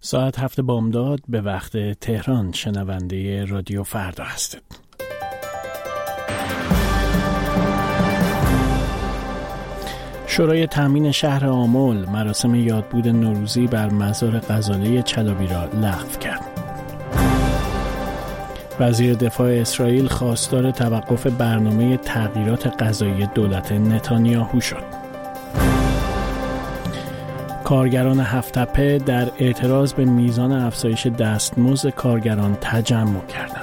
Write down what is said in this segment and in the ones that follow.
ساعت 7 بامداد به وقت تهران شنونده رادیو فردا هستید. شورای تامین شهر آمل مراسم یادبود نوروزی بر مزار غزاله چلابی را لغو کرد. وزیر دفاع اسرائیل خواستار توقف برنامه تغییرات غذایی دولت نتانیاهو شد. کارگران هفت‌تپه در اعتراض به میزان افزایش دستمزد کارگران تجمع کردند.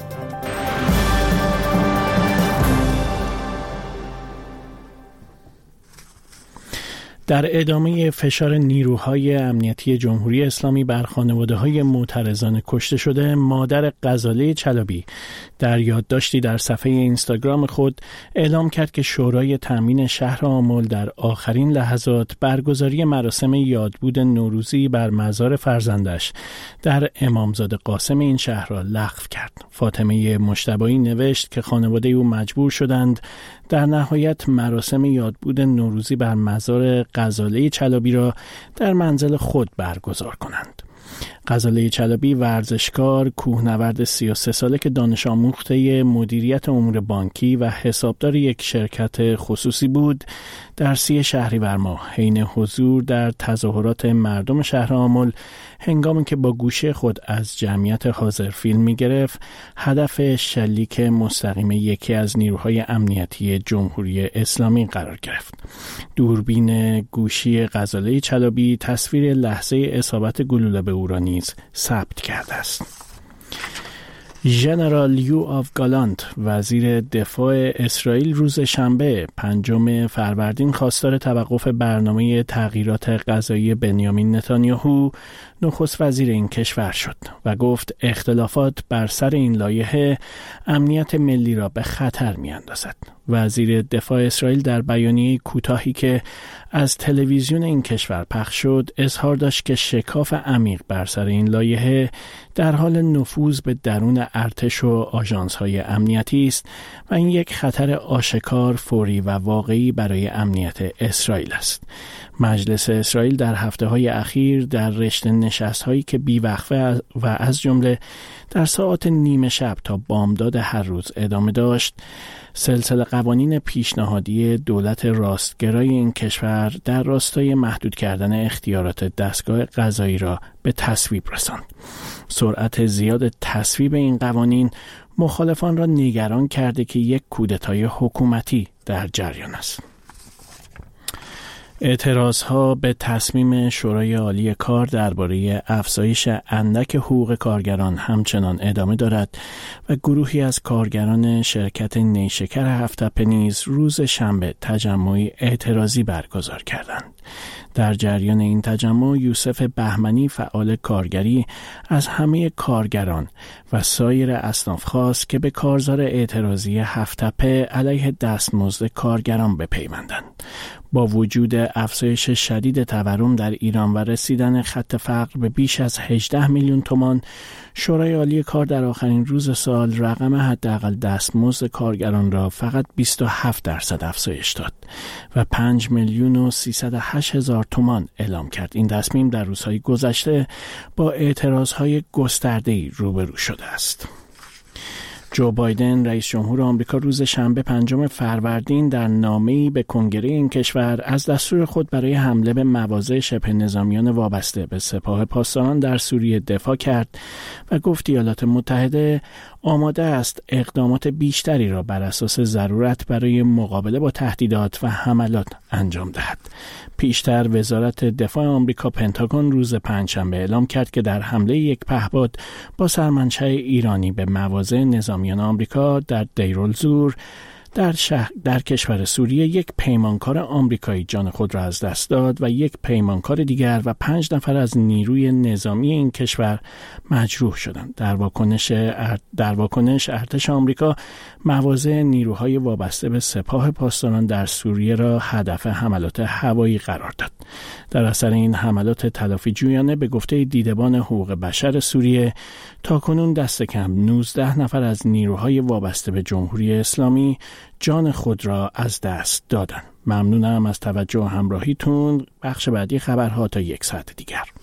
در ادامه فشار نیروهای امنیتی جمهوری اسلامی بر خانواده‌های معترضان کشته شده، مادر غزاله چلابی در یادداشتی در صفحه اینستاگرام خود اعلام کرد که شورای تامین شهر آمل در آخرین لحظات برگزاری مراسم یادبود نوروزی بر مزار فرزندش در امامزاده قاسم این شهر را لغو کرد. فاطمه مجتبی نوشت که خانواده او مجبور شدند در نهایت مراسم یادبود نوروزی بر مزار غزاله چلابی را در منزل خود برگزار کنند. غزاله چلابی ورزشکار، کوهنورد 33 ساله که دانش آموخته مدیریت امور بانکی و حسابدار یک شرکت خصوصی بود، در 30 شهریور ماه حین حضور در تظاهرات مردم شهر آمل هنگامی که با گوشه خود از جمعیت حاضر فیلم می‌گرفت، هدف شلیک مستقیم یکی از نیروهای امنیتی جمهوری اسلامی قرار گرفت. دوربین گوشی غزاله چلابی تصویر لحظه اصابت گلوله به او را نیز ثبت کرده است. ژنرال یوآف گالانت وزیر دفاع اسرائیل روز شنبه 5 فروردین خواستار توقف برنامه تغییرات غذایی بنیامین نتانیاهو نخست وزیر این کشور شد و گفت اختلافات بر سر این لایحه امنیت ملی را به خطر می‌اندازد. وزیر دفاع اسرائیل در بیانیه کوتاهی که از تلویزیون این کشور پخش شد اظهار داشت که شکاف عمیق بر سر این لایحه در حال نفوذ به درون ارتش و آژانس‌های امنیتی است و این یک خطر آشکار، فوری و واقعی برای امنیت اسرائیل است. مجلس اسرائیل در هفته‌های اخیر در رشته نشست‌هایی که بی‌وقفه و از جمله در ساعات نیمه شب تا بامداد هر روز ادامه داشت، سلسله قوانین پیشنهادی دولت راستگرای این کشور در راستای محدود کردن اختیارات دستگاه قضایی را به تصویب رساند. سرعت زیاد تصویب این قوانین مخالفان را نگران کرده که یک کودتای حکومتی در جریان است. اعتراضها به تصمیم شورای عالی کار درباره افزایش اندک حقوق کارگران همچنان ادامه دارد و گروهی از کارگران شرکت نیشکر هفت‌تپه نیز روز شنبه تجمعی اعتراضی برگزار کردند. در جریان این تجمع یوسف بهمنی فعال کارگری از همه کارگران و سایر اصناف خواست که به کارزار اعتراضی هفت‌تپه علیه دستمزد کارگران بپیوندند. با وجود افزایش شدید تورم در ایران و رسیدن خط فقر به بیش از 18 میلیون تومان، شورای عالی کار در آخرین روز سال رقم حداقل دستمزد کارگران را فقط 27% افزایش داد و 5,308,000 تومان اعلام کرد. این تصمیم در روزهای گذشته با اعتراضهای گسترده‌ای روبرو شده است. جو بایدن رئیس جمهور آمریکا روز شنبه 5 فروردین در نامه‌ای به کنگره این کشور از دستور خود برای حمله به مواضع شبه نظامیان وابسته به سپاه پاسداران در سوریه دفاع کرد و گفت ایالات متحده آماده است اقدامات بیشتری را بر اساس ضرورت برای مقابله با تهدیدات و حملات انجام دهد. پیشتر وزارت دفاع آمریکا پنتاگون روز پنجشنبه اعلام کرد که در حمله یک پهپاد با سرمنشأ ایرانی به مواضع نظامیان آمریکا در دیرالزور در کشور سوریه یک پیمانکار آمریکایی جان خود را از دست داد و یک پیمانکار دیگر و 5 نفر از نیروی نظامی این کشور مجروح شدند. در واکنش ارتش آمریکا مواضع نیروهای وابسته به سپاه پاسداران در سوریه را هدف حملات هوایی قرار داد. در اثر این حملات تلافی جویانه به گفته دیدبان حقوق بشر سوریه تاکنون دست کم 19 نفر از نیروهای وابسته به جمهوری اسلامی جان خود را از دست دادند. ممنونم از توجه و همراهیتون. بخش بعدی خبرها تا 1 ساعت دیگر.